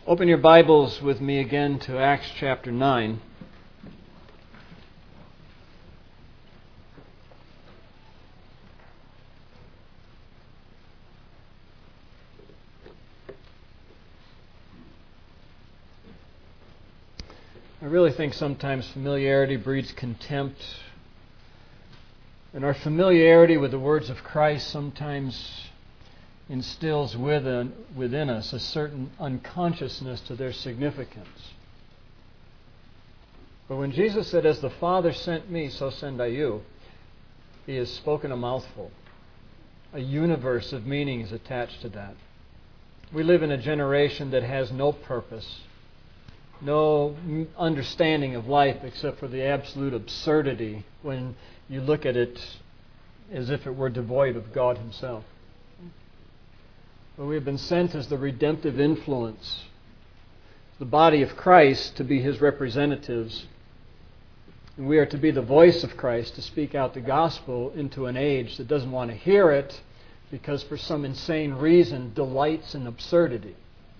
Open your Bibles with me again to Acts chapter 9. I really think sometimes familiarity breeds contempt. And our familiarity with the words of Christ sometimes instills within us a certain unconsciousness to their significance. But when Jesus said, "As the Father sent me, so send I you," He has spoken a mouthful. A universe of meanings attached to that. We live in a generation that has no purpose, no understanding of life except for the absolute absurdity when you look at it as if it were devoid of God Himself. But we have been sent as the redemptive influence, the body of Christ, to be His representatives. And we are to be the voice of Christ, to speak out the gospel into an age that doesn't want to hear it because for some insane reason delights in absurdity.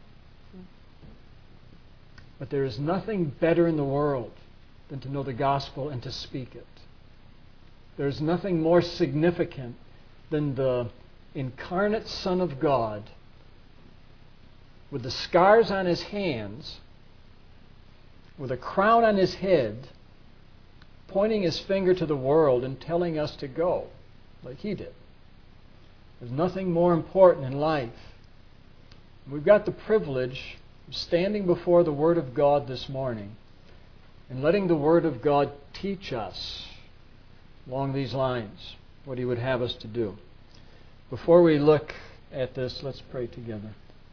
But there is nothing better in the world than to know the gospel and to speak it. There is nothing more significant than the incarnate Son of God with the scars on His hands, with a crown on His head, pointing His finger to the world and telling us to go, like He did. There's nothing more important in life. We've got the privilege of standing before the Word of God this morning and letting the Word of God teach us along these lines what He would have us to do. Before we look at this, let's pray together.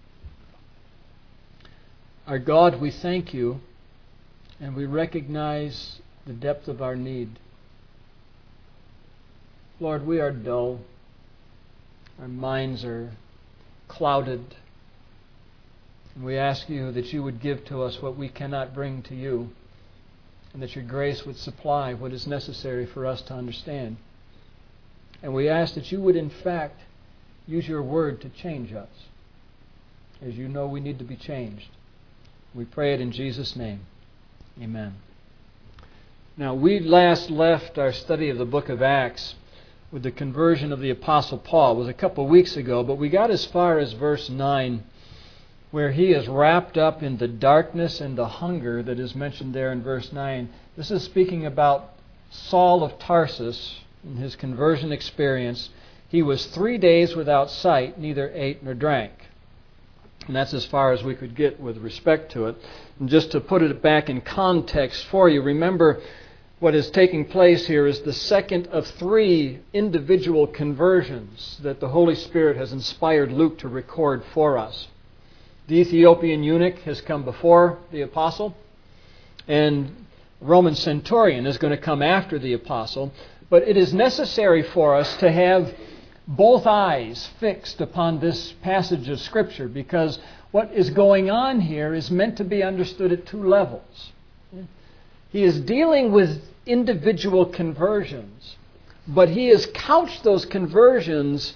Our God, we thank You, and we recognize the depth of our need. Lord, we are dull. Our minds are clouded. And we ask You that You would give to us what we cannot bring to You, and that Your grace would supply what is necessary for us to understand. And we ask that You would, in fact, use Your Word to change us. As You know, we need to be changed. We pray it in Jesus' name. Amen. Now, we last left our study of the book of Acts with the conversion of the Apostle Paul. It was a couple of weeks ago, but we got as far as verse 9, where he is wrapped up in the darkness and the hunger that is mentioned there in verse 9. This is speaking about Saul of Tarsus and his conversion experience. He was 3 days without sight, neither ate nor drank. And that's as far as we could get with respect to it. And just to put it back in context for you, remember what is taking place here is the second of 3 individual conversions that the Holy Spirit has inspired Luke to record for us. The Ethiopian eunuch has come before the apostle, and Roman centurion is going to come after the apostle. But it is necessary for us to have both eyes fixed upon this passage of Scripture, because what is going on here is meant to be understood at 2 levels. He is dealing with individual conversions, but he has couched those conversions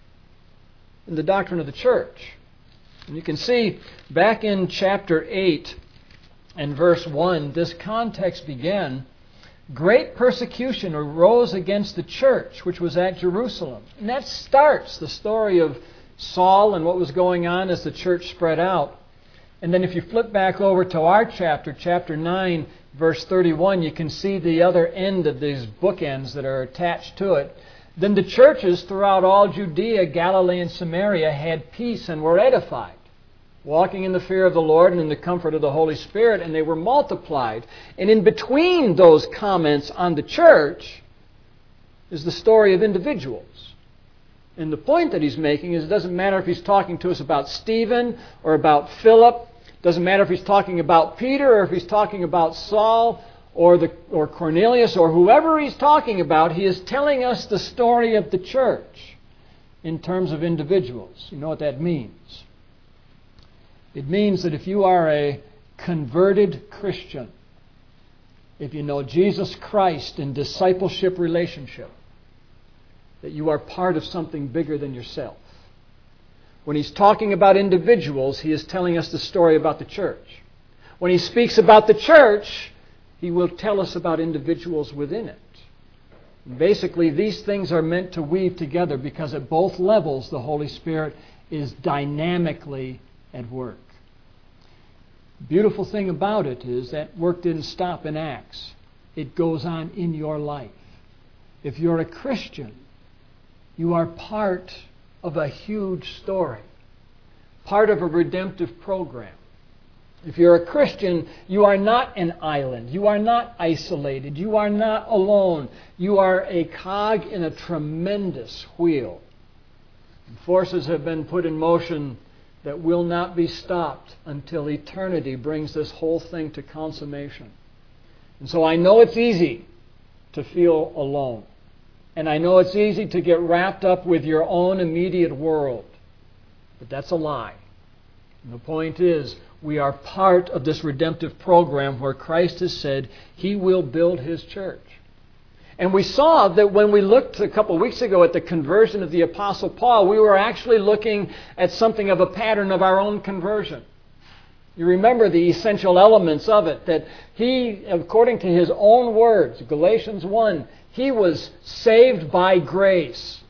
in the doctrine of the church. And you can see back in chapter 8 and verse 1, this context began, "Great persecution arose against the church which was at Jerusalem." And that starts the story of Saul and what was going on as the church spread out. And then if you flip back over to our chapter 9, verse 31, you can see the other end of these bookends that are attached to it. Then the churches throughout all Judea, Galilee, and Samaria had peace and were edified, walking in the fear of the Lord and in the comfort of the Holy Spirit, and they were multiplied. And in between those comments on the church is the story of individuals. And the point that he's making is it doesn't matter if he's talking to us about Stephen or about Philip. It doesn't matter if he's talking about Peter or if he's talking about Saul or Cornelius or whoever he's talking about. He is telling us the story of the church in terms of individuals. You know what that means? It means that if you are a converted Christian, if you know Jesus Christ in discipleship relationship, that you are part of something bigger than yourself. When he's talking about individuals, he is telling us the story about the church. When he speaks about the church, he will tell us about individuals within it. Basically, these things are meant to weave together because at both levels the Holy Spirit is dynamically at work. The beautiful thing about it is that work didn't stop in Acts. It goes on in your life. If you're a Christian, you are part of a huge story, part of a redemptive program. If you're a Christian, you are not an island. You are not isolated. You are not alone. You are a cog in a tremendous wheel. And forces have been put in motion that will not be stopped until eternity brings this whole thing to consummation. And so I know it's easy to feel alone. And I know it's easy to get wrapped up with your own immediate world. But that's a lie. And the point is, we are part of this redemptive program where Christ has said He will build His church. And we saw that when we looked a couple of weeks ago at the conversion of the Apostle Paul, we were actually looking at something of a pattern of our own conversion. You remember the essential elements of it, that he, according to his own words, Galatians 1, he was saved by grace.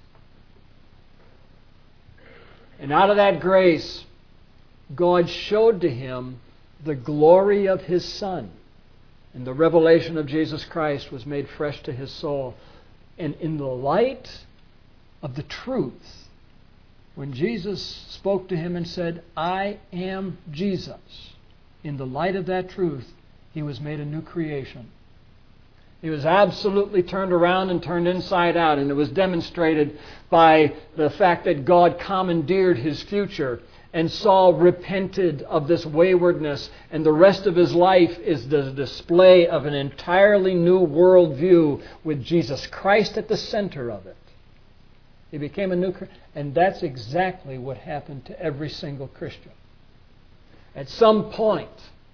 And out of that grace, God showed to him the glory of His Son. And the revelation of Jesus Christ was made fresh to his soul. And in the light of the truth, when Jesus spoke to him and said, I am Jesus, in the light of that truth, he was made a new creation. He was absolutely turned around and turned inside out. And it was demonstrated by the fact that God commandeered his future. And Saul repented of this waywardness, and the rest of his life is the display of an entirely new worldview with Jesus Christ at the center of it. He became a new Christian, and that's exactly what happened to every single Christian. At some point,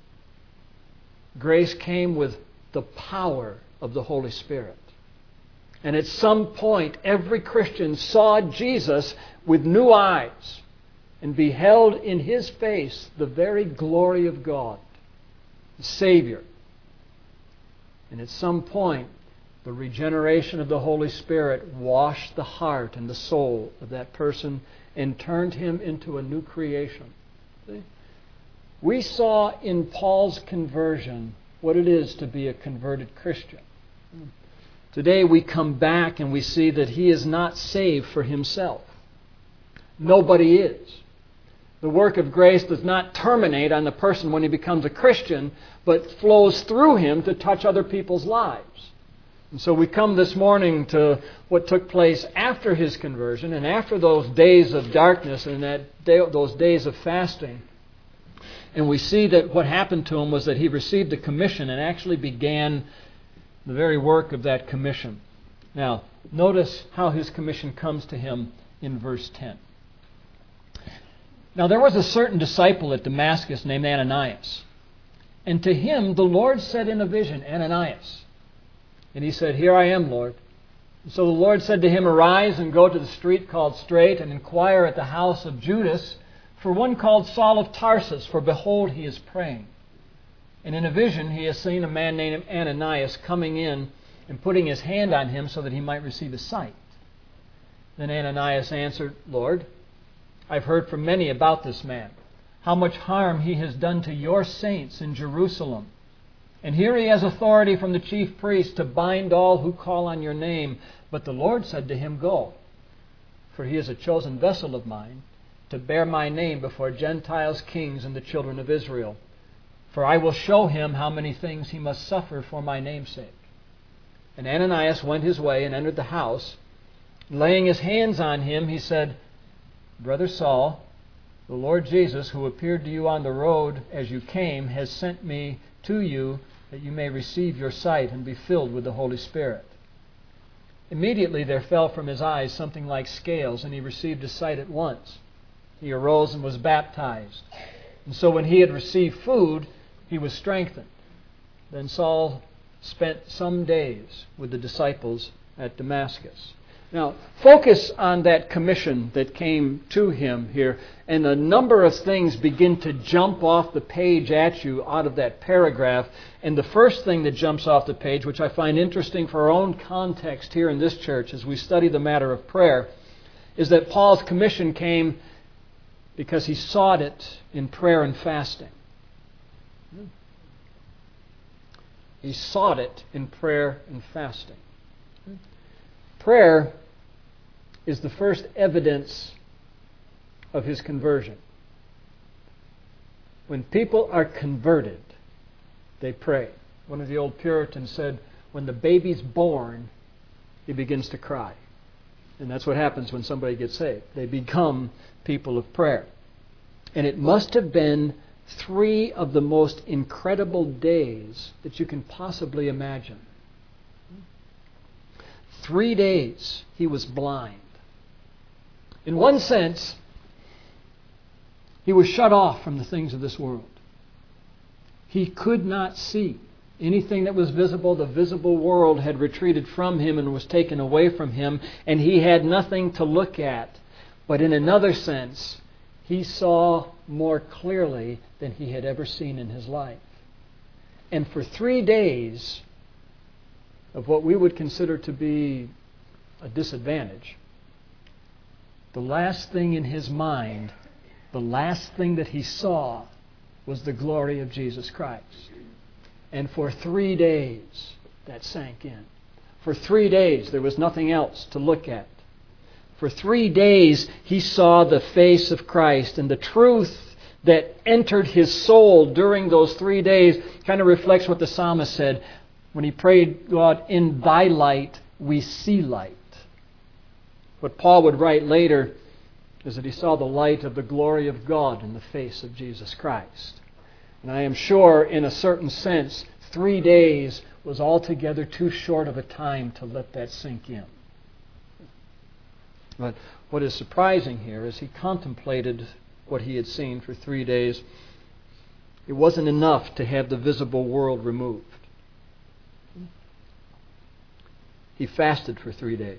grace came with the power of the Holy Spirit. And at some point, every Christian saw Jesus with new eyes and beheld in His face the very glory of God, the Savior. And at some point, the regeneration of the Holy Spirit washed the heart and the soul of that person and turned him into a new creation. See? We saw in Paul's conversion what it is to be a converted Christian. Today we come back and we see that he is not saved for himself. Nobody is. The work of grace does not terminate on the person when he becomes a Christian, but flows through him to touch other people's lives. And so we come this morning to what took place after his conversion and after those days of darkness and those days of fasting. And we see that what happened to him was that he received a commission and actually began the very work of that commission. Now, notice how his commission comes to him in verse 10. Now there was a certain disciple at Damascus named Ananias. And to him the Lord said in a vision, Ananias. And he said, Here I am, Lord. And so the Lord said to him, Arise and go to the street called Straight, and inquire at the house of Judas for one called Saul of Tarsus, for behold, he is praying. And in a vision he has seen a man named Ananias coming in and putting his hand on him so that he might receive his sight. Then Ananias answered, Lord, I've heard from many about this man, how much harm he has done to your saints in Jerusalem. And here he has authority from the chief priest to bind all who call on your name. But the Lord said to him, Go, for he is a chosen vessel of mine, to bear my name before Gentiles, kings, and the children of Israel. For I will show him how many things he must suffer for my name's sake. And Ananias went his way and entered the house. Laying his hands on him, he said, Brother Saul, the Lord Jesus, who appeared to you on the road as you came, has sent me to you that you may receive your sight and be filled with the Holy Spirit. Immediately there fell from his eyes something like scales, and he received his sight at once. He arose and was baptized. And so when he had received food, he was strengthened. Then Saul spent some days with the disciples at Damascus. Now, focus on that commission that came to him here, and a number of things begin to jump off the page at you out of that paragraph. And the first thing that jumps off the page, which I find interesting for our own context here in this church as we study the matter of prayer, is that Paul's commission came because he sought it in prayer and fasting. He sought it in prayer and fasting. Prayer is the first evidence of his conversion. When people are converted, they pray. One of the old Puritans said, when the baby's born, he begins to cry. And that's what happens when somebody gets saved. They become people of prayer. And it must have been 3 of the most incredible days that you can possibly imagine. 3 days he was blind. In one sense, he was shut off from the things of this world. He could not see anything that was visible. The visible world had retreated from him and was taken away from him, and he had nothing to look at. But in another sense, he saw more clearly than he had ever seen in his life. And for 3 days of what we would consider to be a disadvantage, the last thing in his mind, the last thing that he saw, was the glory of Jesus Christ. And for 3 days, that sank in. For 3 days, there was nothing else to look at. For 3 days, he saw the face of Christ, and the truth that entered his soul during those 3 days kind of reflects what the psalmist said when he prayed, God, in thy light we see light. What Paul would write later is that he saw the light of the glory of God in the face of Jesus Christ. And I am sure, in a certain sense, 3 days was altogether too short of a time to let that sink in. But what is surprising here is he contemplated what he had seen for 3 days. It wasn't enough to have the visible world removed. He fasted for 3 days.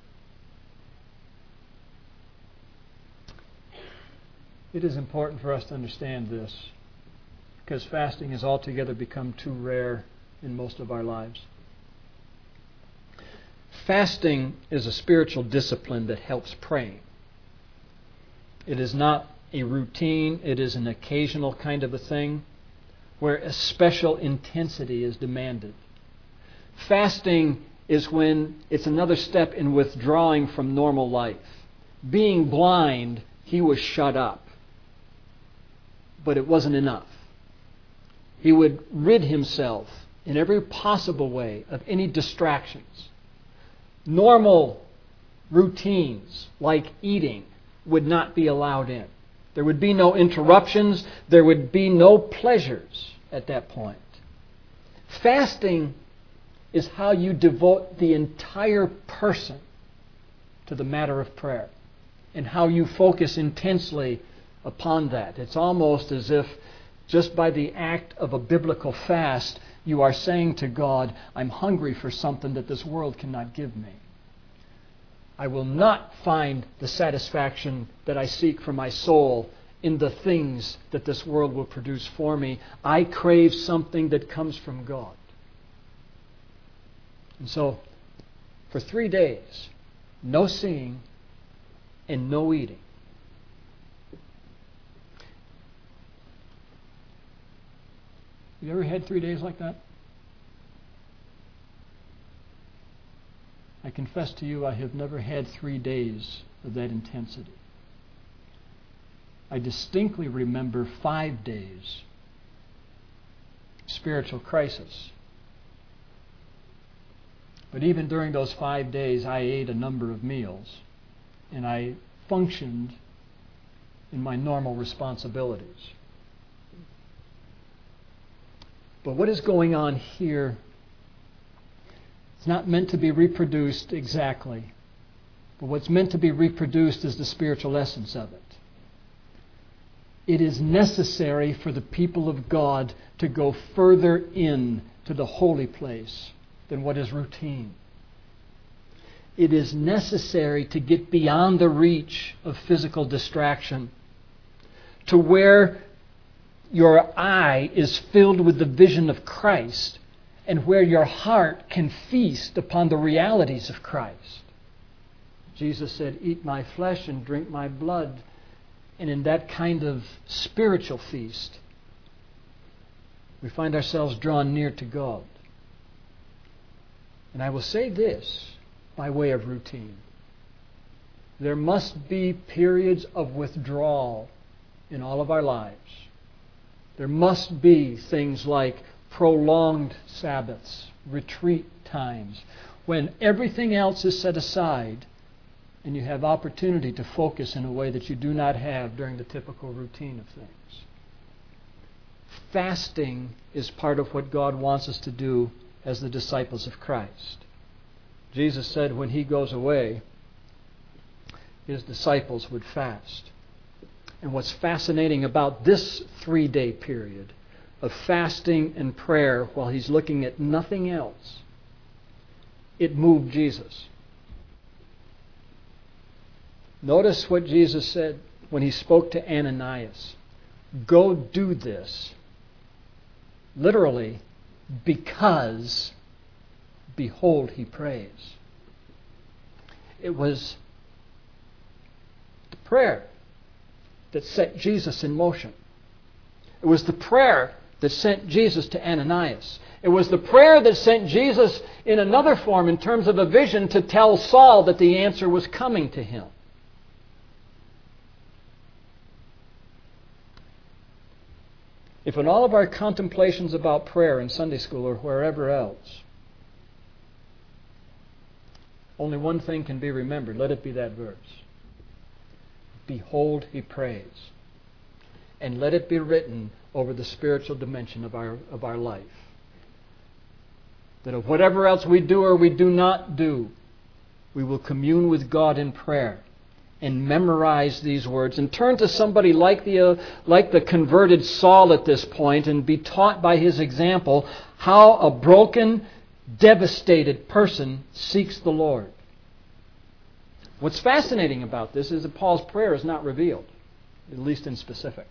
It is important for us to understand this, because fasting has altogether become too rare in most of our lives. Fasting is a spiritual discipline that helps praying. It is not a routine, it is an occasional kind of a thing where a special intensity is demanded. Fasting is when it's another step in withdrawing from normal life. Being blind, he was shut up. But it wasn't enough. He would rid himself in every possible way of any distractions. Normal routines like eating would not be allowed in. There would be no interruptions. There would be no pleasures at that point. Fasting is how you devote the entire person to the matter of prayer and how you focus intensely upon that. It's almost as if just by the act of a biblical fast, you are saying to God, I'm hungry for something that this world cannot give me. I will not find the satisfaction that I seek for my soul in the things that this world will produce for me. I crave something that comes from God. And so, for 3 days, no seeing and no eating. You ever had 3 days like that? I confess to you, I have never had 3 days of that intensity. I distinctly remember 5 days spiritual crisis. But even during those 5 days, I ate a number of meals, and I functioned in my normal responsibilities. But what is going on here, it's not meant to be reproduced exactly. But what's meant to be reproduced is the spiritual essence of it. It is necessary for the people of God to go further in to the holy place than what is routine. it is necessary to get beyond the reach of physical distraction to where your eye is filled with the vision of Christ and where your heart can feast upon the realities of Christ. Jesus said, "Eat my flesh and drink my blood." And in that kind of spiritual feast, we find ourselves drawn near to God. And I will say this by way of routine. There must be periods of withdrawal in all of our lives. There must be things like prolonged Sabbaths, retreat times, when everything else is set aside and you have opportunity to focus in a way that you do not have during the typical routine of things. Fasting is part of what God wants us to do as the disciples of Christ. Jesus said when He goes away, His disciples would fast. And what's fascinating about this 3-day period of fasting and prayer while He's looking at nothing else, it moved Jesus. Notice what Jesus said when He spoke to Ananias. Go do this. Literally, because, behold, he prays. It was the prayer that set Jesus in motion. It was the prayer that sent Jesus to Ananias. It was the prayer that sent Jesus in another form in terms of a vision to tell Saul that the answer was coming to him. If in all of our contemplations about prayer in Sunday school or wherever else, only one thing can be remembered, let it be that verse. Behold, he prays. And let it be written over the spiritual dimension of our life. That of whatever else we do or we do not do, we will commune with God in prayer and memorize these words and turn to somebody like the converted Saul at this point and be taught by his example how a broken, devastated person seeks the Lord. What's fascinating about this is that Paul's prayer is not revealed, at least in specific.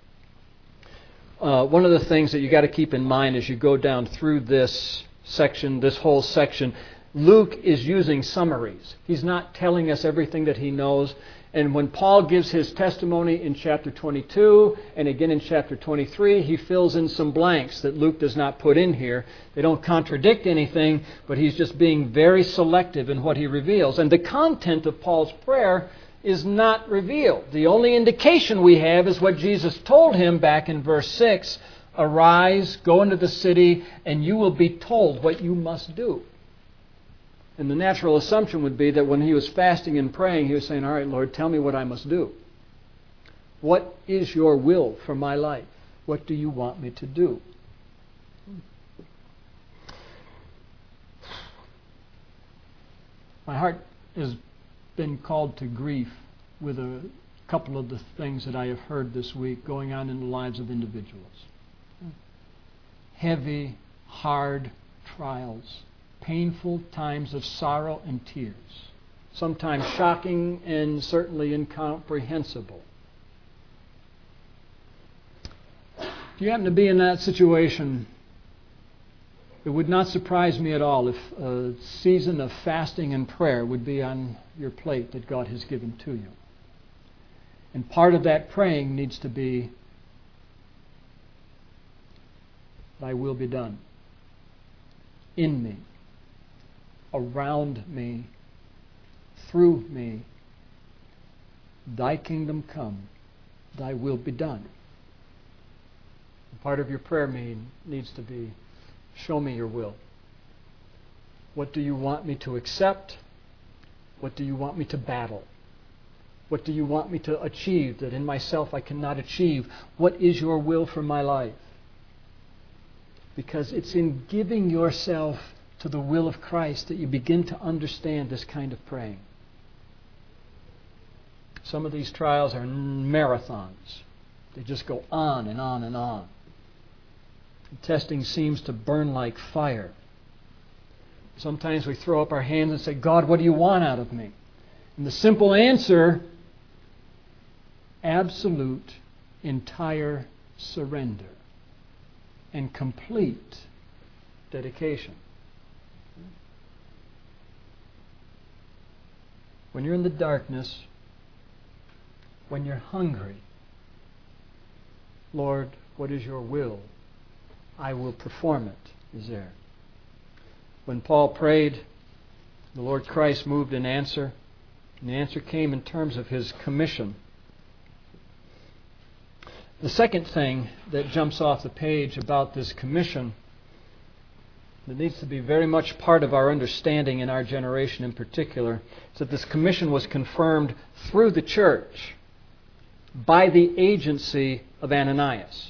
One of the things that you got to keep in mind as you go down through this section, this whole section, Luke is using summaries. He's not telling us everything that he knows. And when Paul gives his testimony in chapter 22 and again in chapter 23, he fills in some blanks that Luke does not put in here. They don't contradict anything, but he's just being very selective in what he reveals. And the content of Paul's prayer is not revealed. The only indication we have is what Jesus told him back in verse 6. Arise, go into the city, and you will be told what you must do. And the natural assumption would be that when he was fasting and praying, he was saying, all right, Lord, tell me what I must do. What is your will for my life? What do you want me to do? My heart has been called to grief with a couple of the things that I have heard this week going on in the lives of individuals. Heavy, hard trials. Painful times of sorrow and tears, sometimes shocking and certainly incomprehensible. If you happen to be in that situation, it would not surprise me at all if a season of fasting and prayer would be on your plate that God has given to you. And part of that praying needs to be, thy will be done in me, around me, through me. Thy kingdom come, thy will be done. Part of your prayer needs to be, show me your will. What do you want me to accept? What do you want me to battle? What do you want me to achieve that in myself I cannot achieve? What is your will for my life? Because it's in giving yourself to the will of Christ that you begin to understand this kind of praying. Some of these trials are marathons. They just go on and on and on. The testing seems to burn like fire. Sometimes we throw up our hands and say, God, what do you want out of me? And the simple answer, absolute, entire surrender and complete dedication. When you're in the darkness, when you're hungry, Lord, what is your will? I will perform it, is there. When Paul prayed, the Lord Christ moved in answer, and the answer came in terms of his commission. The second thing that jumps off the page about this commission that needs to be very much part of our understanding in our generation in particular is that this commission was confirmed through the church by the agency of Ananias.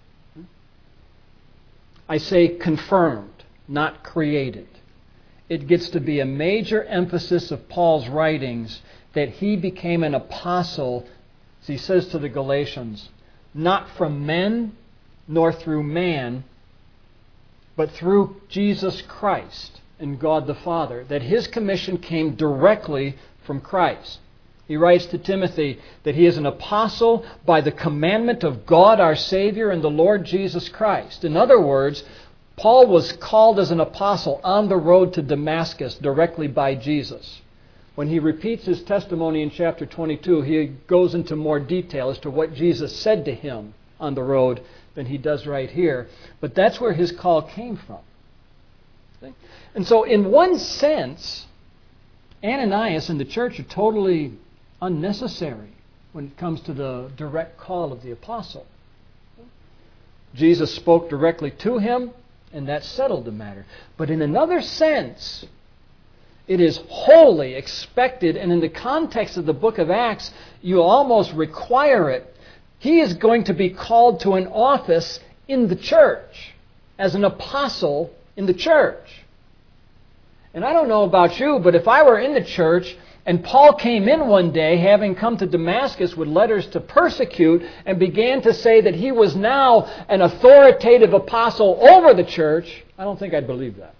I say confirmed, not created. It gets to be a major emphasis of Paul's writings that he became an apostle, as he says to the Galatians, not from men nor through man, but through Jesus Christ and God the Father, that his commission came directly from Christ. He writes to Timothy that he is an apostle by the commandment of God our Savior and the Lord Jesus Christ. In other words, Paul was called as an apostle on the road to Damascus directly by Jesus. When he repeats his testimony in chapter 22, he goes into more detail as to what Jesus said to him on the road than he does right here. But that's where his call came from. And so in one sense, Ananias and the church are totally unnecessary when it comes to the direct call of the apostle. Jesus spoke directly to him, and that settled the matter. But in another sense, it is wholly expected, and in the context of the book of Acts, you almost require it. He is going to be called to an office in the church, as an apostle in the church. And I don't know about you, but if I were in the church and Paul came in one day, having come to Damascus with letters to persecute, and began to say that he was now an authoritative apostle over the church, I don't think I'd believe that.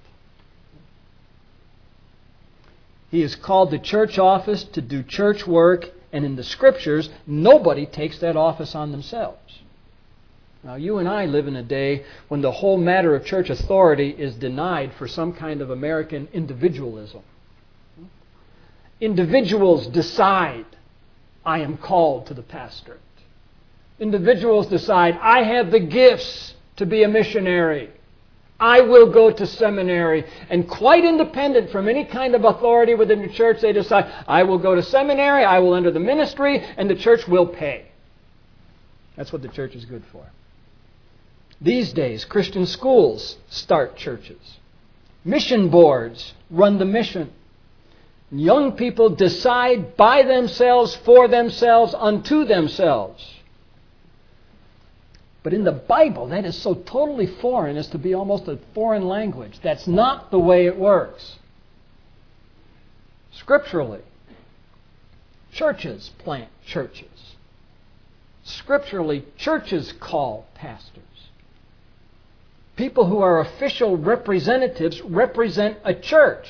He is called to church office to do church work, and in the Scriptures, nobody takes that office on themselves. Now, you and I live in a day when the whole matter of church authority is denied for some kind of American individualism. Individuals decide, I am called to the pastorate. Individuals decide, I have the gifts to be a missionary. I will go to seminary. And quite independent from any kind of authority within the church, they decide, I will go to seminary, I will enter the ministry, and the church will pay. That's what the church is good for. These days, Christian schools start churches. Mission boards run the mission. Young people decide by themselves, for themselves, unto themselves. But in the Bible, that is so totally foreign as to be almost a foreign language. That's not the way it works. Scripturally, churches plant churches. Scripturally, churches call pastors. People who are official representatives represent a church.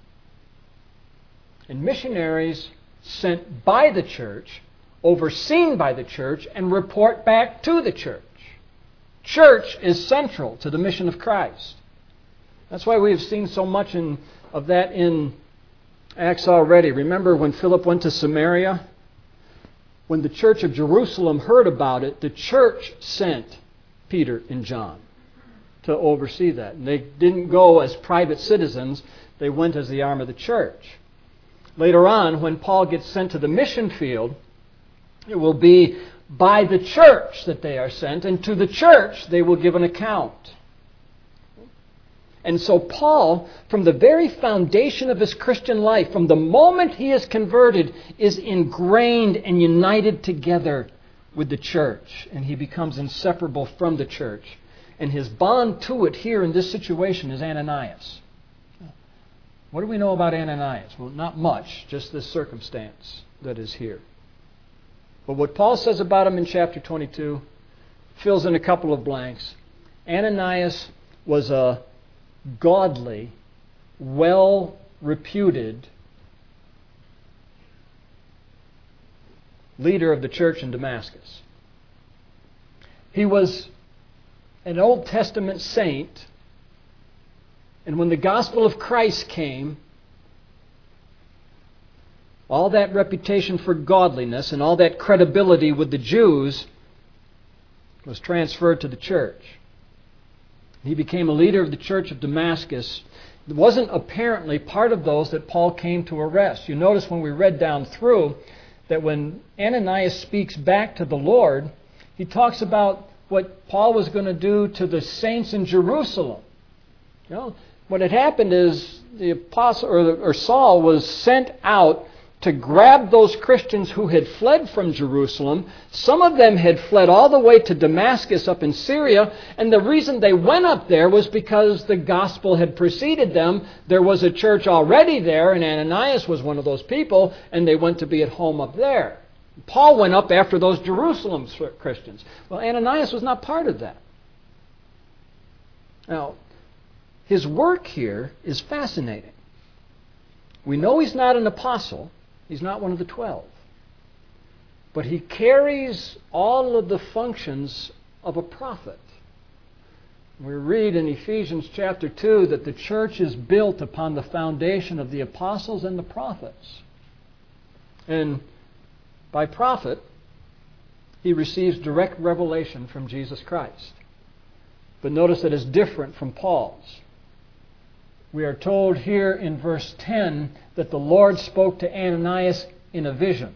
And missionaries sent by the church, overseen by the church, and report back to the church. Church is central to the mission of Christ. That's why we have seen so much of that in Acts already. Remember when Philip went to Samaria? When the church of Jerusalem heard about it, the church sent Peter and John to oversee that. And they didn't go as private citizens. They went as the arm of the church. Later on, when Paul gets sent to the mission field, it will be by the church that they are sent, and to the church they will give an account. And so Paul, from the very foundation of his Christian life, from the moment he is converted, is ingrained and united together with the church, and he becomes inseparable from the church. And his bond to it here in this situation is Ananias. What do we know about Ananias? Well, not much, just this circumstance that is here. But what Paul says about him in chapter 22 fills in a couple of blanks. Ananias was a godly well-reputed leader of the church in Damascus. He was an Old Testament saint, and when the gospel of Christ came, all that reputation for godliness and all that credibility with the Jews was transferred to the church. He became a leader of the church of Damascus. It wasn't apparently part of those that Paul came to arrest. You notice when we read down through that when Ananias speaks back to the Lord, he talks about what Paul was going to do to the saints in Jerusalem. You know, what had happened is the apostle or Saul was sent out to grab those Christians who had fled from Jerusalem. Some of them had fled all the way to Damascus up in Syria, and the reason they went up there was because the gospel had preceded them. There was a church already there, and Ananias was one of those people, and they went to be at home up there. Paul went up after those Jerusalem Christians. Well, Ananias was not part of that. Now, his work here is fascinating. We know he's not an apostle. He's not one of the 12. But he carries all of the functions of a prophet. We read in Ephesians chapter 2 that the church is built upon the foundation of the apostles and the prophets. And by prophet, he receives direct revelation from Jesus Christ. But notice that it's different from Paul's. We are told here in verse 10 that the Lord spoke to Ananias in a vision.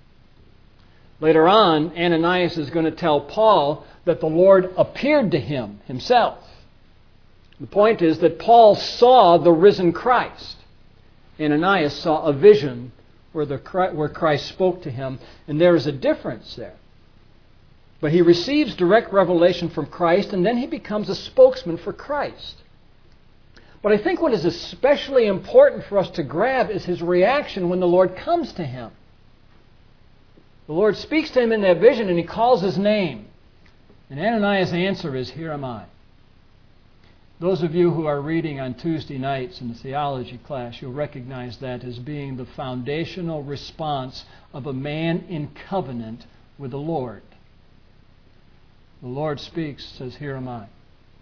Later on, Ananias is going to tell Paul that the Lord appeared to him himself. The point is that Paul saw the risen Christ. Ananias saw a vision where Christ spoke to him, and there is a difference there. But he receives direct revelation from Christ, and then he becomes a spokesman for Christ. But I think what is especially important for us to grab is his reaction when the Lord comes to him. The Lord speaks to him in that vision and he calls his name. And Ananias' answer is, "Here am I." Those of you who are reading on Tuesday nights in the theology class, you'll recognize that as being the foundational response of a man in covenant with the Lord. The Lord speaks, says, "Here am I."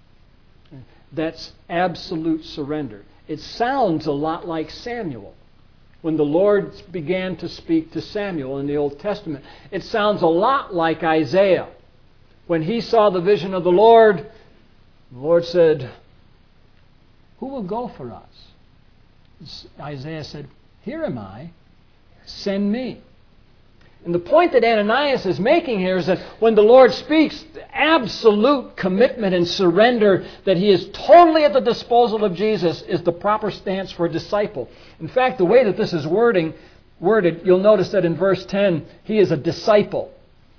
That's absolute surrender. It sounds a lot like Samuel. When the Lord began to speak to Samuel in the Old Testament, it sounds a lot like Isaiah. When he saw the vision of the Lord said, "Who will go for us?" Isaiah said, "Here am I, send me." And the point that Ananias is making here is that when the Lord speaks, absolute commitment and surrender, that he is totally at the disposal of Jesus, is the proper stance for a disciple. In fact, the way that this is worded, you'll notice that in verse 10, he is a disciple.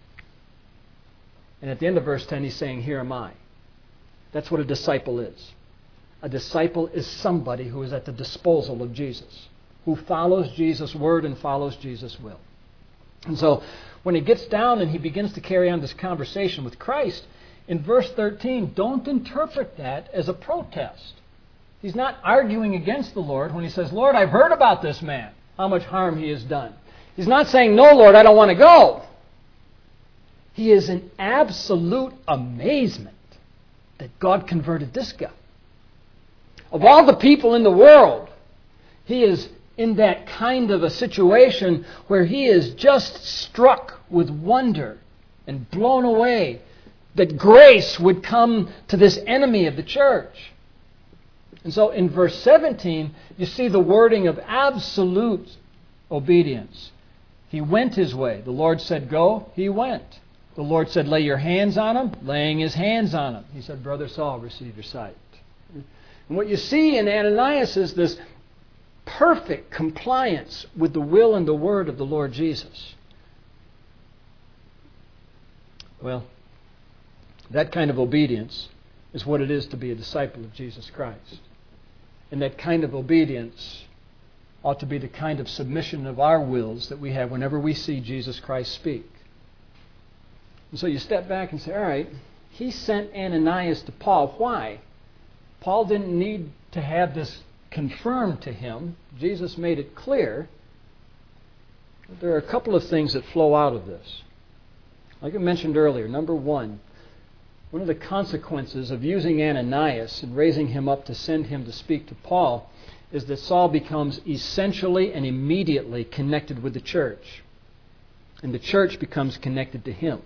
And at the end of verse 10, he's saying, "Here am I." That's what a disciple is. A disciple is somebody who is at the disposal of Jesus, who follows Jesus' word and follows Jesus' will. And so when he gets down and he begins to carry on this conversation with Christ, in verse 13, don't interpret that as a protest. He's not arguing against the Lord when he says, "Lord, I've heard about this man, how much harm he has done." He's not saying, "No, Lord, I don't want to go." He is in absolute amazement that God converted this guy. Of all the people in the world, he is in that kind of a situation where he is just struck with wonder and blown away that grace would come to this enemy of the church. And so in verse 17, you see the wording of absolute obedience. He went his way. The Lord said, "Go," he went. The Lord said, "Lay your hands on him," laying his hands on him. He said, "Brother Saul, receive your sight." And what you see in Ananias is this perfect compliance with the will and the word of the Lord Jesus. Well, that kind of obedience is what it is to be a disciple of Jesus Christ. And that kind of obedience ought to be the kind of submission of our wills that we have whenever we see Jesus Christ speak. And so you step back and say, all right, he sent Ananias to Paul. Why? Paul didn't need to have this confirmed to him. Jesus made it clear. There are a couple of things that flow out of this. Like I mentioned earlier, number one of the consequences of using Ananias and raising him up to send him to speak to Paul is that Saul becomes essentially and immediately connected with the church. And the church becomes connected to him.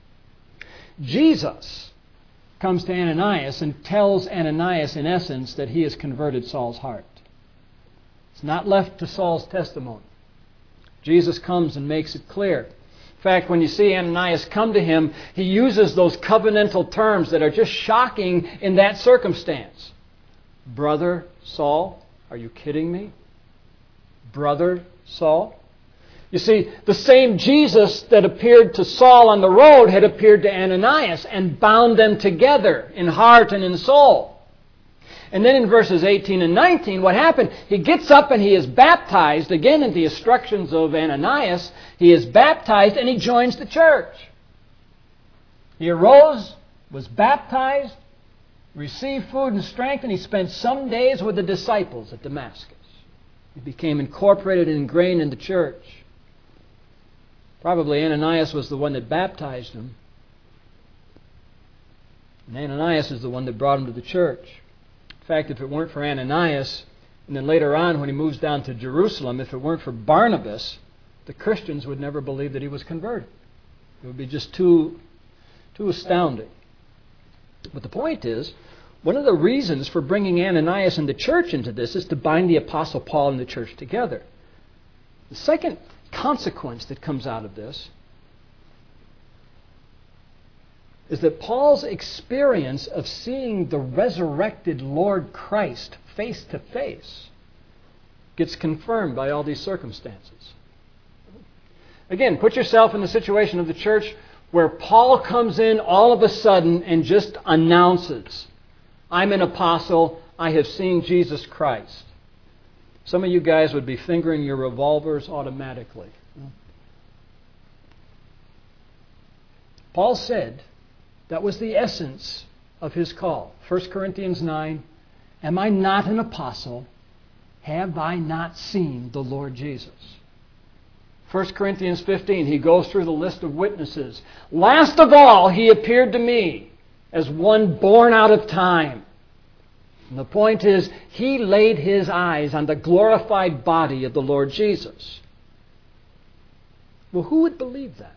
Jesus comes to Ananias and tells Ananias, in essence, that he has converted Saul's heart. It's not left to Saul's testimony. Jesus comes and makes it clear. In fact, when you see Ananias come to him, he uses those covenantal terms that are just shocking in that circumstance. Brother Saul, are you kidding me? Brother Saul? You see, the same Jesus that appeared to Saul on the road had appeared to Ananias and bound them together in heart and in soul. And then in verses 18 and 19, what happened? He gets up and he is baptized, again in the instructions of Ananias. He is baptized and he joins the church. He arose, was baptized, received food and strength, and he spent some days with the disciples at Damascus. He became incorporated and ingrained in the church. Probably Ananias was the one that baptized him. And Ananias is the one that brought him to the church. In fact, if it weren't for Ananias, and then later on when he moves down to Jerusalem, if it weren't for Barnabas, the Christians would never believe that he was converted. It would be just too astounding. But the point is, one of the reasons for bringing Ananias and the church into this is to bind the Apostle Paul and the church together. The second consequence that comes out of this is that Paul's experience of seeing the resurrected Lord Christ face to face gets confirmed by all these circumstances. Again, put yourself in the situation of the church where Paul comes in all of a sudden and just announces, I'm an apostle, I have seen Jesus Christ. Some of you guys would be fingering your revolvers automatically. Paul said that was the essence of his call. 1 Corinthians 9, am I not an apostle? Have I not seen the Lord Jesus? 1 Corinthians 15, he goes through the list of witnesses. Last of all, he appeared to me as one born out of time. And the point is, he laid his eyes on the glorified body of the Lord Jesus. Well, who would believe that?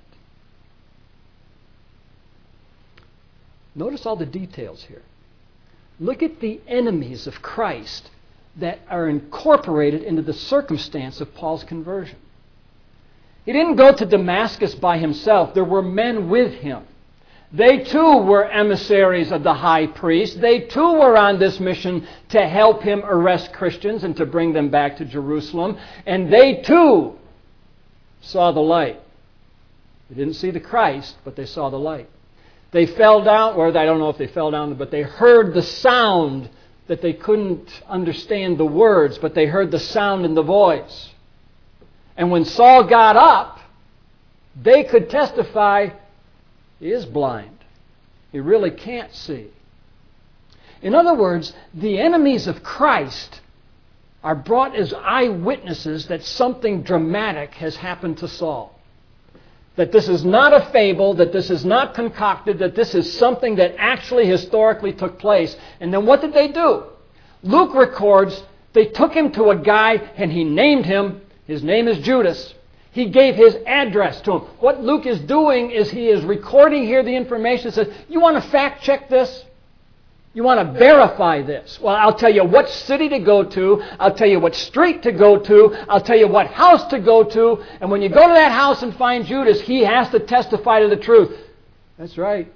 Notice all the details here. Look at the enemies of Christ that are incorporated into the circumstance of Paul's conversion. He didn't go to Damascus by himself. There were men with him. They too were emissaries of the high priest. They too were on this mission to help him arrest Christians and to bring them back to Jerusalem. And they too saw the light. They didn't see the Christ, but they saw the light. They fell down, or I don't know if they fell down, but they heard the sound that they couldn't understand the words, but they heard the sound in the voice. And when Saul got up, they could testify, he is blind. He really can't see. In other words, the enemies of Christ are brought as eyewitnesses that something dramatic has happened to Saul. That this is not a fable, that this is not concocted, that this is something that actually historically took place. And then what did they do? Luke records they took him to a guy and he named him. His name is Judas. He gave his address to him. What Luke is doing is he is recording here the information. Says, you want to fact check this? You want to verify this? Well, I'll tell you what city to go to. I'll tell you what street to go to. I'll tell you what house to go to. And when you go to that house and find Judas, he has to testify to the truth. That's right.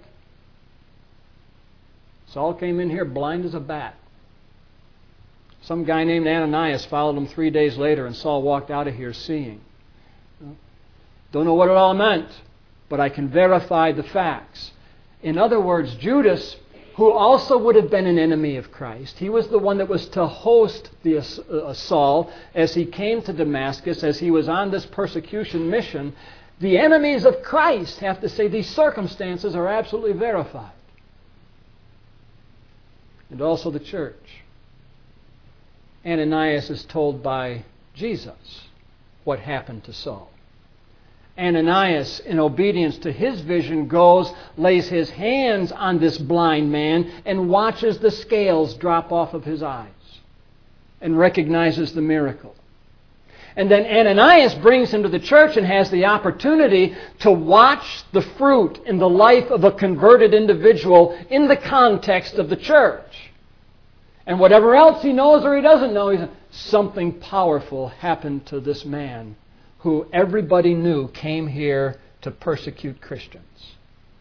Saul came in here blind as a bat. Some guy named Ananias followed him 3 days later, and Saul walked out of here seeing. Don't know what it all meant, but I can verify the facts. In other words, Judas, who also would have been an enemy of Christ, he was the one that was to host Saul as he came to Damascus, as he was on this persecution mission. The enemies of Christ have to say these circumstances are absolutely verified. And also the church. Ananias is told by Jesus what happened to Saul. Ananias, in obedience to his vision, goes, lays his hands on this blind man, and watches the scales drop off of his eyes, and recognizes the miracle. And then Ananias brings him to the church and has the opportunity to watch the fruit in the life of a converted individual in the context of the church. And whatever else he knows or he doesn't know, something powerful happened to this man who everybody knew came here to persecute Christians.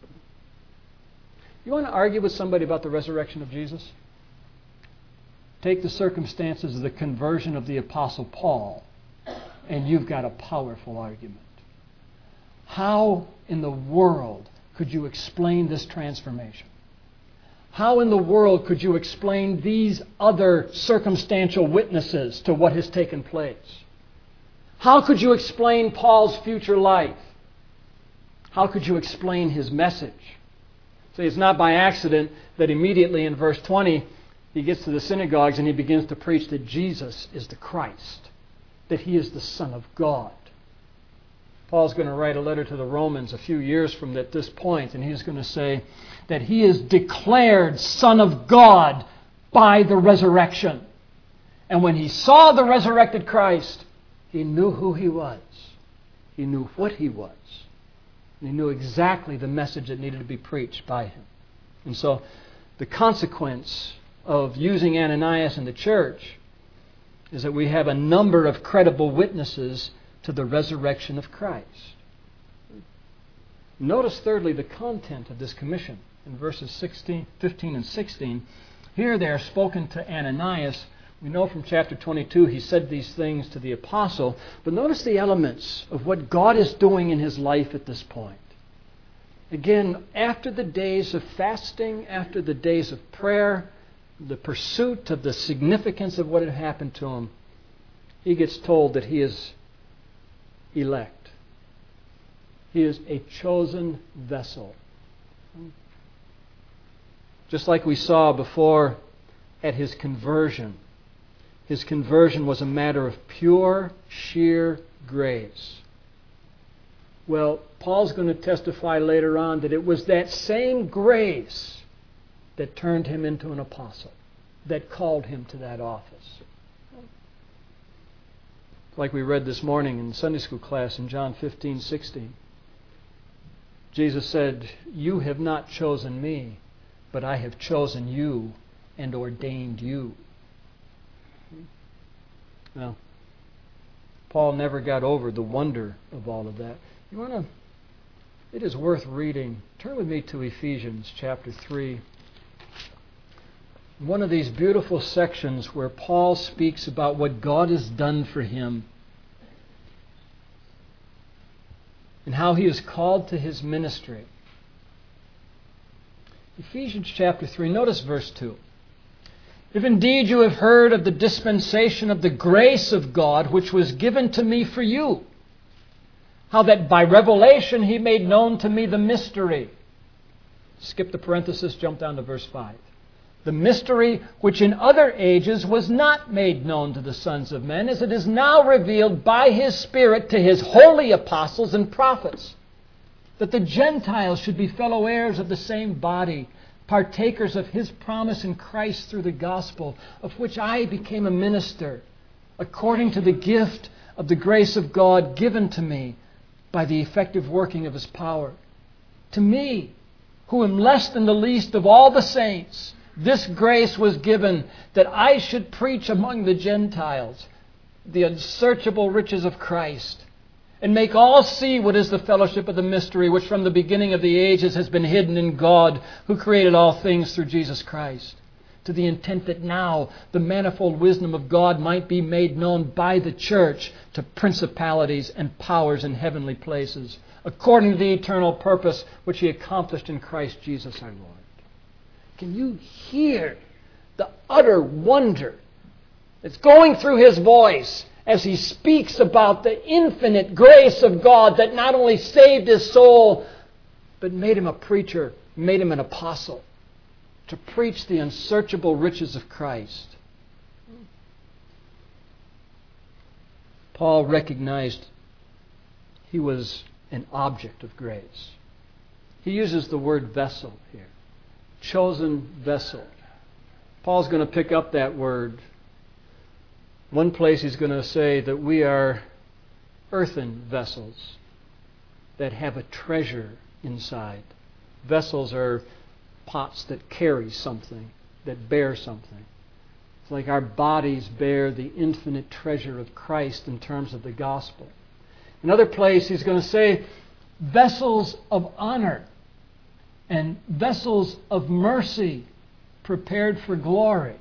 You want to argue with somebody about the resurrection of Jesus? Take the circumstances of the conversion of the Apostle Paul, and you've got a powerful argument. How in the world could you explain this transformation? How in the world could you explain these other circumstantial witnesses to what has taken place? How could you explain Paul's future life? How could you explain his message? See, it's not by accident that immediately in verse 20 he gets to the synagogues and he begins to preach that Jesus is the Christ, that He is the Son of God. Paul's going to write a letter to the Romans a few years from this point, and he's going to say that He is declared Son of God by the resurrection. And when he saw the resurrected Christ, he knew who He was. He knew what He was. And he knew exactly the message that needed to be preached by Him. And so the consequence of using Ananias in the church is that we have a number of credible witnesses to the resurrection of Christ. Notice thirdly the content of this commission in verses 15 and 16. Here they are spoken to Ananias. We know from chapter 22 he said these things to the apostle, but notice the elements of what God is doing in his life at this point. Again, after the days of fasting, after the days of prayer, the pursuit of the significance of what had happened to him, he gets told that he is elect. He is a chosen vessel. Just like we saw before at his conversion. His conversion was a matter of pure, sheer grace. Well, Paul's going to testify later on that it was that same grace that turned him into an apostle, that called him to that office. Like we read this morning in Sunday school class in John 15:16. Jesus said, "You have not chosen me, but I have chosen you and ordained you." Now, Paul never got over the wonder of all of that. It is worth reading. Turn with me to Ephesians chapter 3. One of these beautiful sections where Paul speaks about what God has done for him and how he is called to his ministry. Ephesians chapter 3, notice verse 2. "If indeed you have heard of the dispensation of the grace of God which was given to me for you, how that by revelation He made known to me the mystery." Skip the parenthesis, jump down to verse 5. "The mystery which in other ages was not made known to the sons of men, as it is now revealed by His Spirit to His holy apostles and prophets, that the Gentiles should be fellow heirs of the same body, partakers of His promise in Christ through the gospel, of which I became a minister, according to the gift of the grace of God given to me by the effective working of His power. To me, who am less than the least of all the saints, this grace was given that I should preach among the Gentiles the unsearchable riches of Christ, and make all see what is the fellowship of the mystery which from the beginning of the ages has been hidden in God, who created all things through Jesus Christ, to the intent that now the manifold wisdom of God might be made known by the church to principalities and powers in heavenly places, according to the eternal purpose which He accomplished in Christ Jesus our Lord." Can you hear the utter wonder that's going through his voice as he speaks about the infinite grace of God that not only saved his soul, but made him a preacher, made him an apostle, to preach the unsearchable riches of Christ? Paul recognized he was an object of grace. He uses the word vessel here. Chosen vessel. Paul's going to pick up that word. One place he's going to say that we are earthen vessels that have a treasure inside. Vessels are pots that carry something, that bear something. It's like our bodies bear the infinite treasure of Christ in terms of the gospel. Another place he's going to say vessels of honor and vessels of mercy prepared for glory.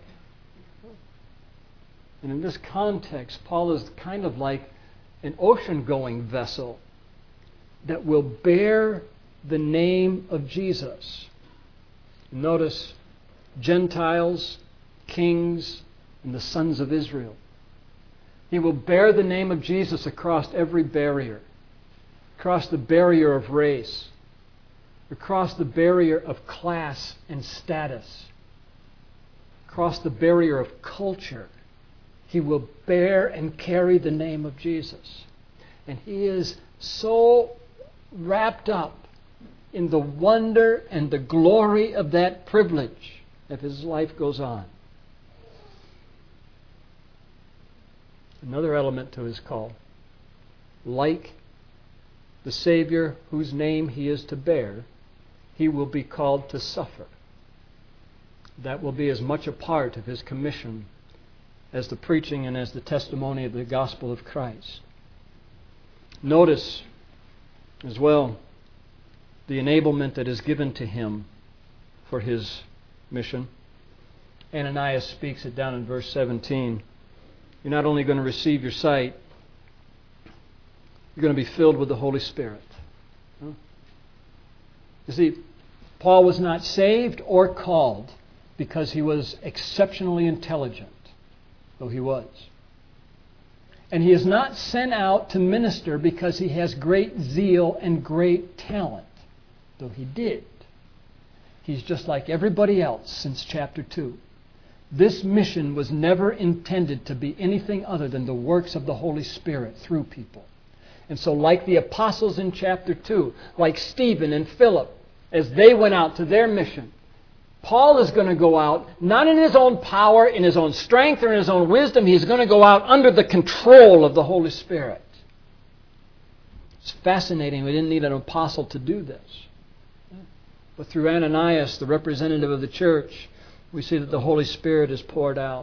And in this context, Paul is kind of like an ocean-going vessel that will bear the name of Jesus. Notice Gentiles, kings, and the sons of Israel. He will bear the name of Jesus across every barrier, across the barrier of race, across the barrier of class and status, across the barrier of culture. He will bear and carry the name of Jesus. And he is so wrapped up in the wonder and the glory of that privilege as his life goes on. Another element to his call. Like the Savior whose name he is to bear, he will be called to suffer. That will be as much a part of his commission as the preaching and as the testimony of the gospel of Christ. Notice as well the enablement that is given to him for his mission. Ananias speaks it down in verse 17. You're not only going to receive your sight, you're going to be filled with the Holy Spirit. You see, Paul was not saved or called because he was exceptionally intelligent, though he was. And he is not sent out to minister because he has great zeal and great talent, though he did. He's just like everybody else since chapter 2. This mission was never intended to be anything other than the works of the Holy Spirit through people. And so like the apostles in chapter 2, like Stephen and Philip, as they went out to their mission, Paul is going to go out, not in his own power, in his own strength, or in his own wisdom. He's going to go out under the control of the Holy Spirit. It's fascinating. We didn't need an apostle to do this. But through Ananias, the representative of the church, we see that the Holy Spirit is poured out.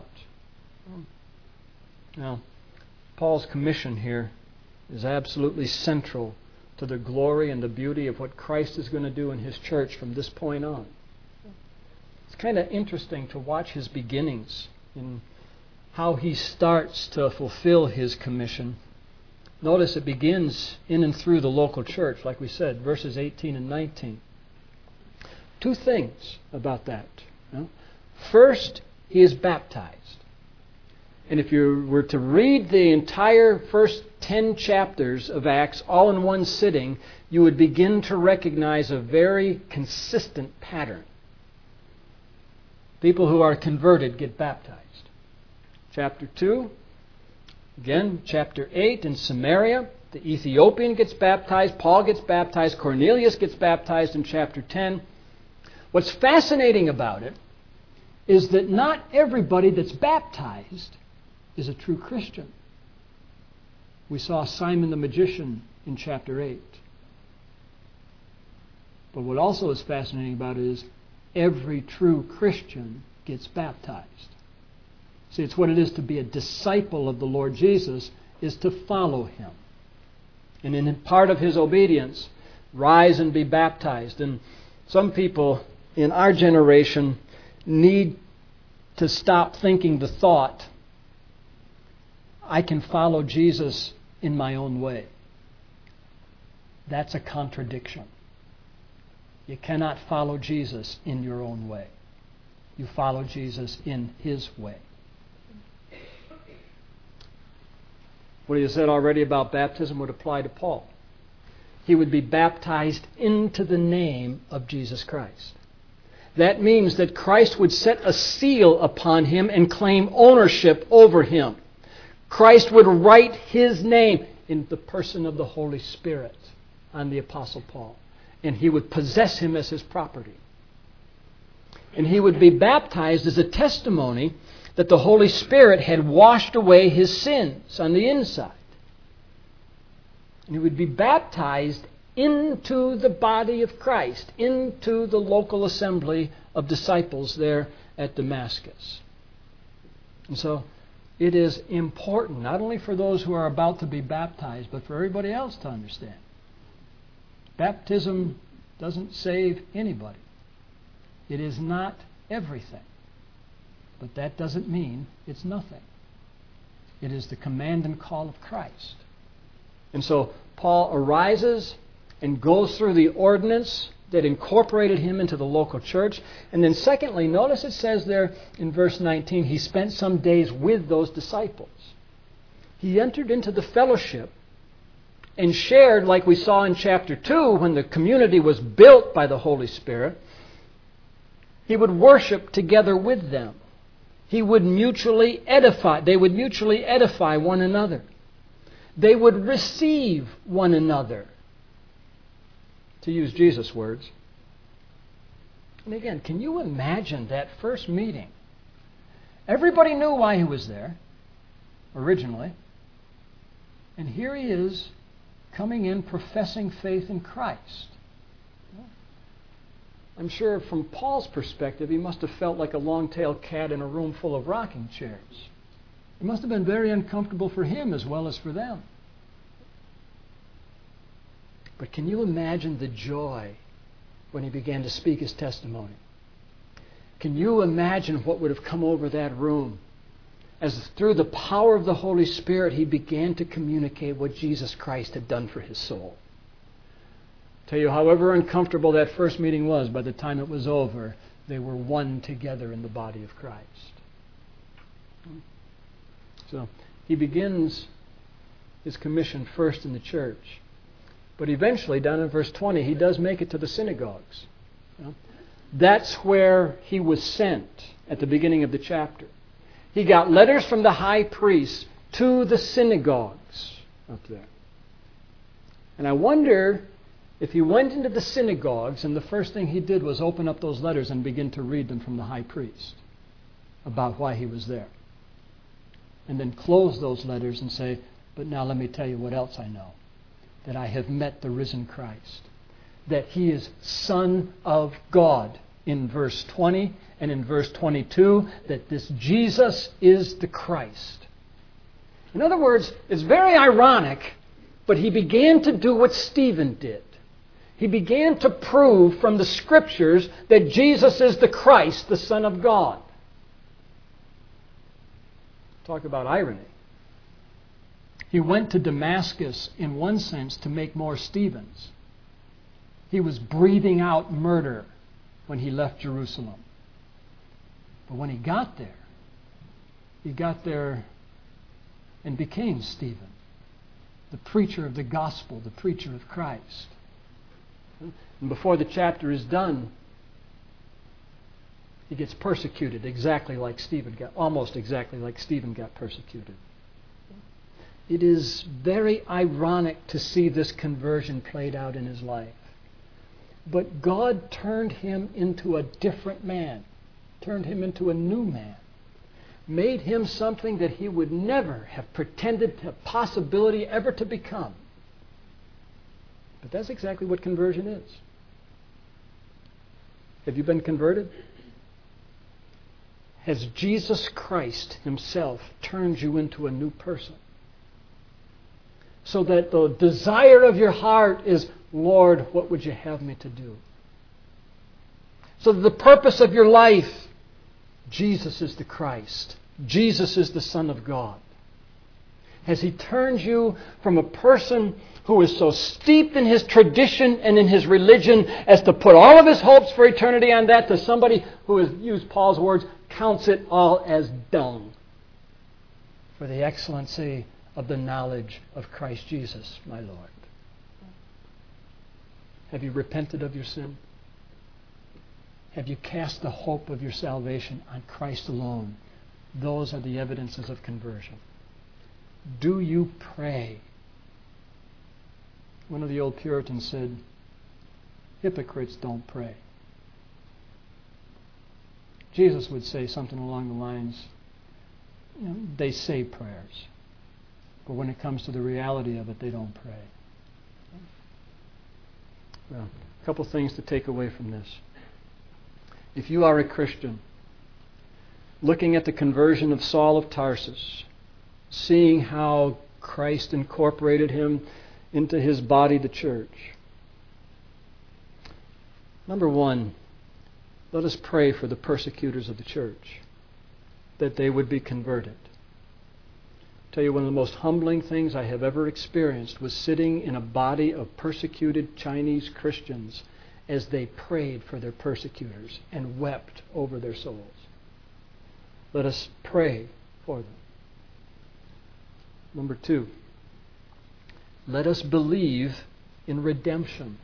Now, Paul's commission here is absolutely central to the glory and the beauty of what Christ is going to do in his church from this point on. It's kind of interesting to watch his beginnings and how he starts to fulfill his commission. Notice it begins in and through the local church, like we said, verses 18 and 19. Two things about that. First, he is baptized. And if you were to read the entire first 10 chapters of Acts all in one sitting, you would begin to recognize a very consistent pattern. People who are converted get baptized. Chapter 2, again, chapter 8 in Samaria, the Ethiopian gets baptized, Paul gets baptized, Cornelius gets baptized in chapter 10. What's fascinating about it is that not everybody that's baptized is a true Christian. We saw Simon the magician in chapter 8. But what also is fascinating about it is every true Christian gets baptized. See, it's what it is to be a disciple of the Lord Jesus, is to follow him. And in part of his obedience, rise and be baptized. And some people in our generation need to stop thinking the thought, I can follow Jesus in my own way. That's a contradiction. You cannot follow Jesus in your own way. You follow Jesus in his way. What you said already about baptism would apply to Paul. He would be baptized into the name of Jesus Christ. That means that Christ would set a seal upon him and claim ownership over him. Christ would write His name in the person of the Holy Spirit on the Apostle Paul. And he would possess him as his property. And he would be baptized as a testimony that the Holy Spirit had washed away his sins on the inside. And he would be baptized into the body of Christ, into the local assembly of disciples there at Damascus. And so it is important, not only for those who are about to be baptized, but for everybody else to understand. Baptism doesn't save anybody. It is not everything. But that doesn't mean it's nothing. It is the command and call of Christ. And so Paul arises and goes through the ordinance that incorporated him into the local church. And then secondly, notice it says there in verse 19, he spent some days with those disciples. He entered into the fellowship and shared, like we saw in chapter 2, when the community was built by the Holy Spirit. He would worship together with them. He would mutually edify. They would mutually edify one another. They would receive one another, to use Jesus' words. And again, can you imagine that first meeting? Everybody knew why he was there, originally. And here he is, coming in professing faith in Christ. I'm sure from Paul's perspective, he must have felt like a long-tailed cat in a room full of rocking chairs. It must have been very uncomfortable for him as well as for them. But can you imagine the joy when he began to speak his testimony? Can you imagine what would have come over that room as through the power of the Holy Spirit he began to communicate what Jesus Christ had done for his soul? Tell you, however uncomfortable that first meeting was, by the time it was over, they were one together in the body of Christ. So he begins his commission first in the church. But eventually, down in verse 20, he does make it to the synagogues. That's where he was sent at the beginning of the chapter. He got letters from the high priest to the synagogues up there. And I wonder if he went into the synagogues and the first thing he did was open up those letters and begin to read them from the high priest about why he was there. And then close those letters and say, but now let me tell you what else I know. That I have met the risen Christ. That He is Son of God in verse 20 and in verse 22. That this Jesus is the Christ. In other words, it's very ironic, but he began to do what Stephen did. He began to prove from the Scriptures that Jesus is the Christ, the Son of God. Talk about irony. He went to Damascus, in one sense, to make more Stephens. He was breathing out murder when he left Jerusalem. But when he got there and became Stephen, the preacher of the gospel, the preacher of Christ. And before the chapter is done, he gets persecuted almost exactly like Stephen got persecuted. It is very ironic to see this conversion played out in his life. But God turned him into a different man, turned him into a new man, made him something that he would never have pretended to possibility ever to become. But that's exactly what conversion is. Have you been converted? Has Jesus Christ Himself turned you into a new person? So that the desire of your heart is, Lord, what would you have me to do? So that the purpose of your life, Jesus is the Christ. Jesus is the Son of God. Has He turned you from a person who is so steeped in his tradition and in his religion as to put all of his hopes for eternity on that to somebody who has used Paul's words, counts it all as dung for the excellency of the knowledge of Christ Jesus, my Lord? Have you repented of your sin? Have you cast the hope of your salvation on Christ alone? Those are the evidences of conversion. Do you pray? One of the old Puritans said, hypocrites don't pray. Jesus would say something along the lines, they say prayers, but when it comes to the reality of it, they don't pray. Well, a couple things to take away from this. If you are a Christian, looking at the conversion of Saul of Tarsus, seeing how Christ incorporated him into his body, the church. Number one, let us pray for the persecutors of the church, that they would be converted. I'll tell you, one of the most humbling things I have ever experienced was sitting in a body of persecuted Chinese Christians as they prayed for their persecutors and wept over their souls. Let us pray for them. Number two, let us believe in redemption.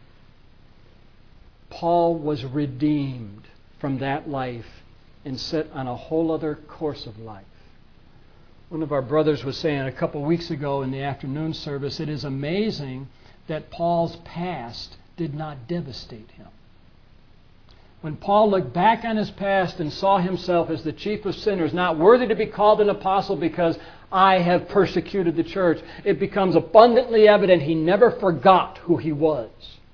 Paul was redeemed from that life and set on a whole other course of life. One of our brothers was saying a couple weeks ago in the afternoon service, it is amazing that Paul's past did not devastate him. When Paul looked back on his past and saw himself as the chief of sinners, not worthy to be called an apostle because I have persecuted the church, it becomes abundantly evident he never forgot who he was.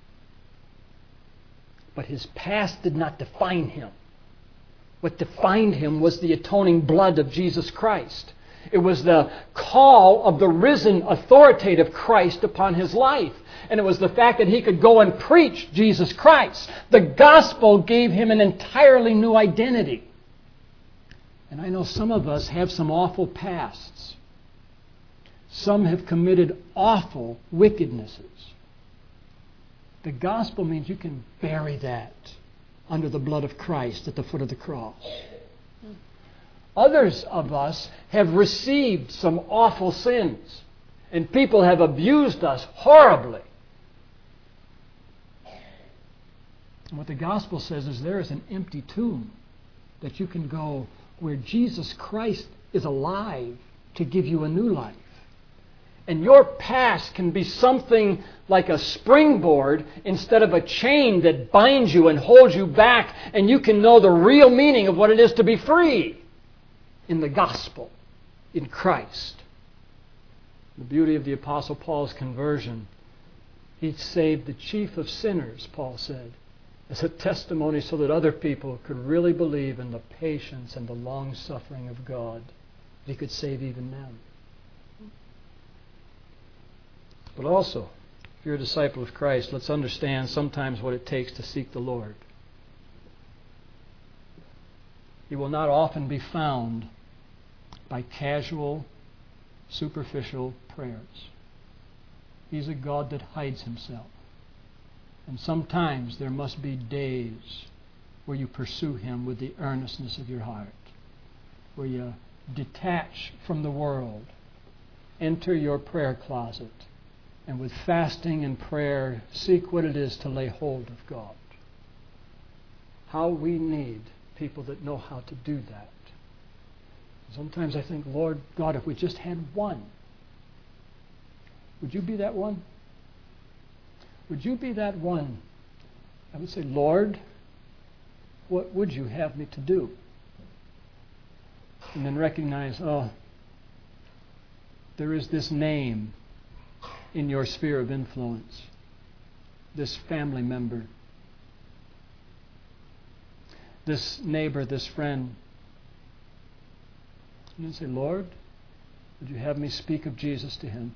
But his past did not define him. What defined him was the atoning blood of Jesus Christ. It was the call of the risen, authoritative Christ upon his life. And it was the fact that he could go and preach Jesus Christ. The gospel gave him an entirely new identity. And I know some of us have some awful pasts. Some have committed awful wickednesses. The gospel means you can bury that under the blood of Christ at the foot of the cross. Others of us have received some awful sins, and people have abused us horribly. And what the gospel says is there is an empty tomb that you can go where Jesus Christ is alive to give you a new life. And your past can be something like a springboard instead of a chain that binds you and holds you back, and you can know the real meaning of what it is to be free in the gospel, in Christ. The beauty of the Apostle Paul's conversion, he saved the chief of sinners, Paul said, as a testimony so that other people could really believe in the patience and the long-suffering of God. He could save even them. But also, if you're a disciple of Christ, let's understand sometimes what it takes to seek the Lord. He will not often be found by casual, superficial prayers. He's a God that hides himself. And sometimes there must be days where you pursue him with the earnestness of your heart, where you detach from the world, enter your prayer closet, and with fasting and prayer, seek what it is to lay hold of God. How we need people that know how to do that. Sometimes I think, Lord God, if we just had one, would you be that one? Would you be that one? I would say, Lord, what would you have me to do? And then recognize, there is this name in your sphere of influence, this family member, this neighbor, this friend. And then say, Lord, would you have me speak of Jesus to him?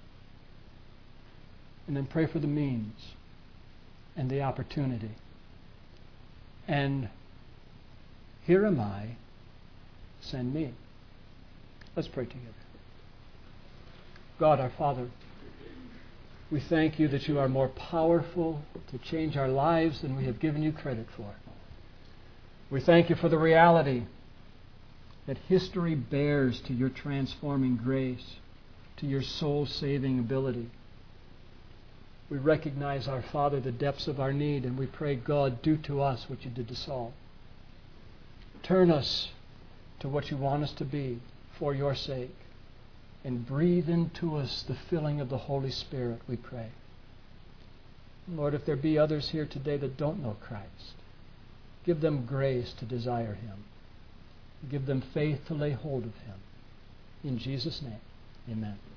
And then pray for the means and the opportunity. And here am I, send me. Let's pray together. God, our Father, we thank you that you are more powerful to change our lives than we have given you credit for. We thank you for the reality that history bears to your transforming grace, to your soul-saving ability. We recognize, our Father, the depths of our need, and we pray, God, do to us what you did to Saul. Turn us to what you want us to be for your sake. and breathe into us the filling of the Holy Spirit, we pray. Lord, if there be others here today that don't know Christ, give them grace to desire Him. Give them faith to lay hold of Him. In Jesus' name, amen.